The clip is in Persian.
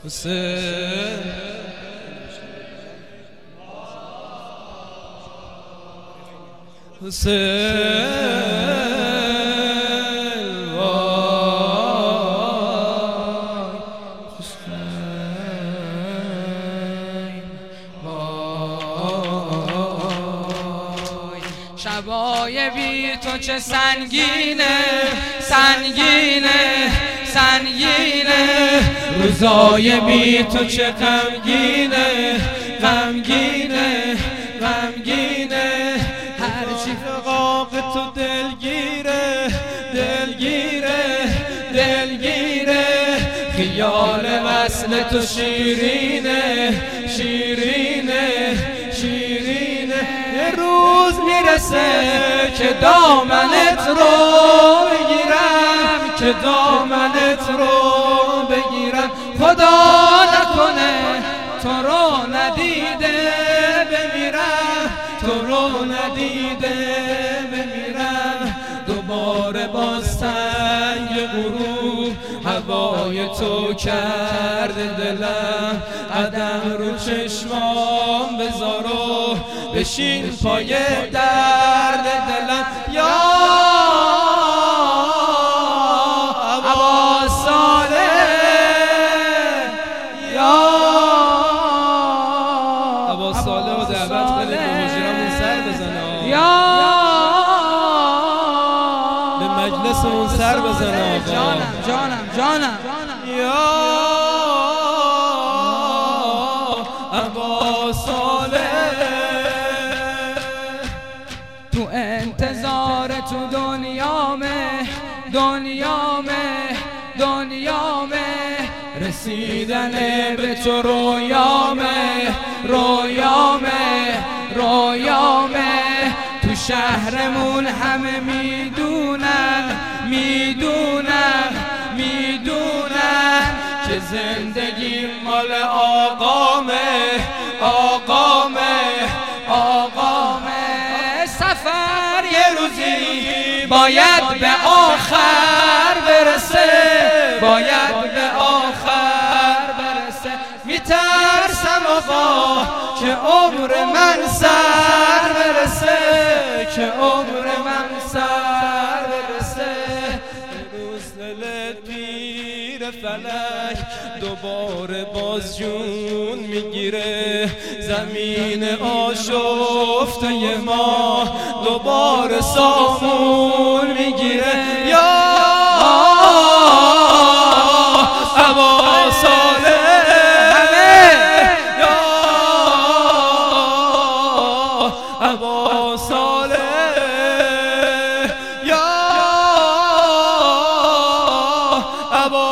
حسین شبای بی تو چه سنگینه سنگینه سنگینه، روزای بی تو چه غمگینه غمگینه غمگینه، هرچی فراق تو دلگیره دلگیره دلگیره، خیال وصل تو شیرینه شیرینه شیرینه، یه روز میرسه که دامنت رو بگیرم که دامنت رو بگیرم، خدا نکنه تو رو ندیده بمیرم تو رو ندیده بمیرم، دوباره باز تنگ غروب هوای تو کرده دلم، قدم رو چشمام بذار و بشین پای درد دلم، یا ابا صالح یا ابا صالح و دعوت کنید به حجرمون سر بزنه، یا به مجلسمون سر بزنه، جانم جانم جانم یا ابا صالح، تو انتظار تو دنیامه دنیامه دنیامه، رسیدن به تو رویامه رویامه رویامه، تو شهرمون همه میدونن میدونن میدونن که زندگی مال آقامه آقامه آقامه، سفر یه روزی باید به آخر برسه باید به آخر برسه، میترسم آقا که عمر من سر برسه که عمر من سر برسه، روز دل پیر فلک دوباره باز جون میگیره، زمین آشفته ما دوباره سامون میگیره، یا ابا صالح یا ابا صالح یا ابا